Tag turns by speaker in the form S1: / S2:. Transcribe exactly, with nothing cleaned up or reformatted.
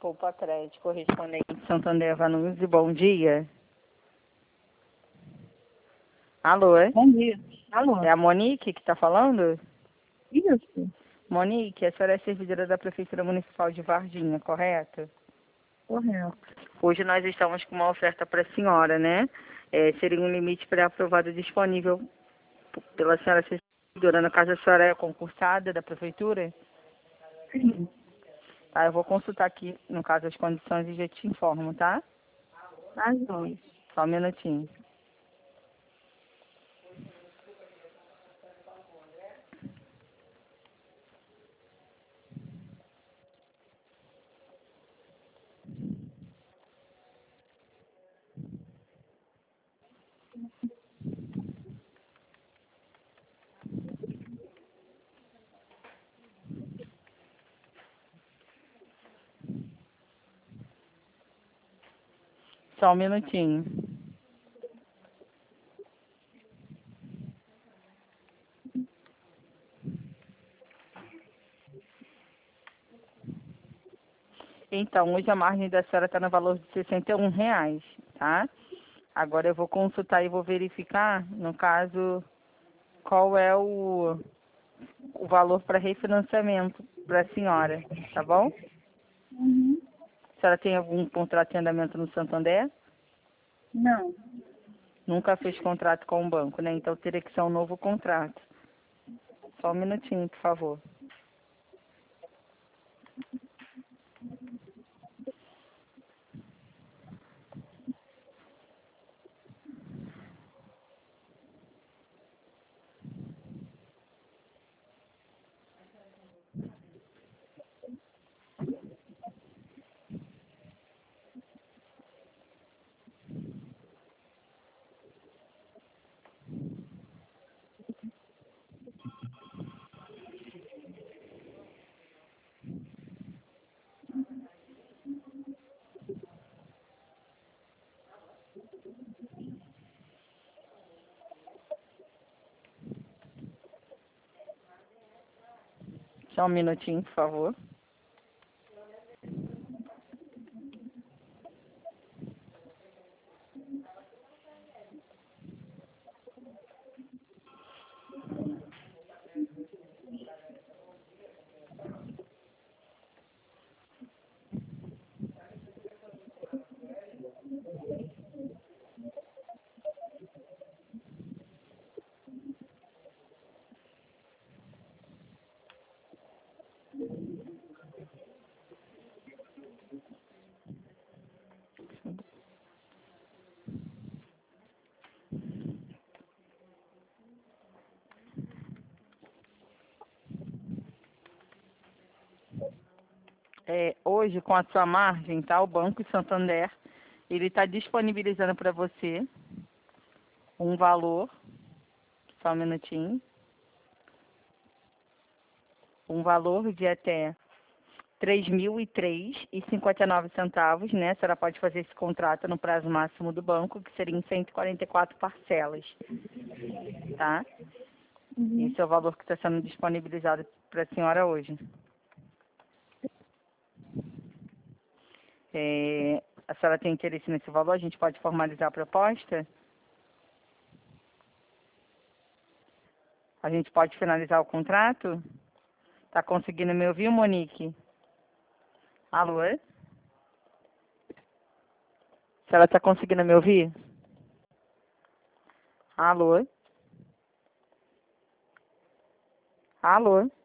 S1: Desculpa, crédito correspondente Santander Vanucci, bom dia. Alô, é?
S2: Bom dia. Alô?
S1: É a Monique que está falando?
S2: Isso,
S1: Monique, a senhora é servidora da Prefeitura Municipal de Varginha, correto?
S2: correto.
S1: Hoje nós estamos com uma oferta para a senhora, né? É, seria um limite pré-aprovado disponível p- pela senhora ser servidora. No caso, a senhora é concursada da Prefeitura?
S2: Sim,
S1: Tá, eu vou consultar aqui, no caso, as condições e já te informo, tá?
S2: as dois.
S1: Só um minutinho. Só um minutinho. Então, hoje a margem da senhora está no valor de sessenta e um reais, tá? Agora eu vou consultar e vou verificar, no caso, qual é o, o valor para refinanciamento para a senhora, tá bom?
S2: Uhum.
S1: A senhora tem algum contrato de andamento no Santander?
S2: Não,
S1: Nunca fez contrato com o banco, né? Então teria que ser um novo contrato. Só um minutinho, por favor. Só um minutinho, por favor. É, hoje, com a sua margem, tá? O Banco Santander, ele está disponibilizando para você um valor, só um minutinho, um valor de até três mil e três reais e cinquenta e nove centavos, né? A senhora pode fazer esse contrato no prazo máximo do banco, que seria em cento e quarenta e quatro parcelas, tá?
S2: uhum.
S1: Esse é o valor que está sendo disponibilizado para a senhora hoje. É, a senhora tem interesse nesse valor? A gente pode formalizar a proposta? A gente pode finalizar o contrato? Tá conseguindo me ouvir, Monique? Alô? A senhora está conseguindo me ouvir? Alô? Alô?